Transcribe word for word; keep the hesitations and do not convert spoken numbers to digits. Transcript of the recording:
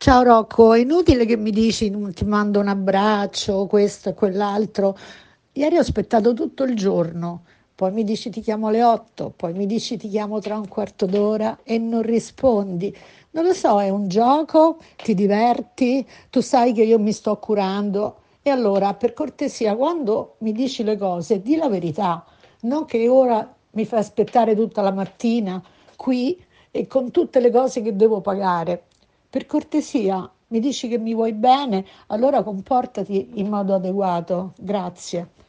Ciao Rocco, è inutile che mi dici "Mm, ti mando un abbraccio, questo e quell'altro. Ieri ho aspettato tutto il giorno, poi mi dici ti chiamo alle otto, poi mi dici ti chiamo tra un quarto d'ora e non rispondi. Non lo so, è un gioco, ti diverti, tu sai che io mi sto curando. E allora, per cortesia, quando mi dici le cose, di la verità, non che ora mi fai aspettare tutta la mattina qui e con tutte le cose che devo pagare. Per cortesia, mi dici che mi vuoi bene, allora comportati in modo adeguato. Grazie.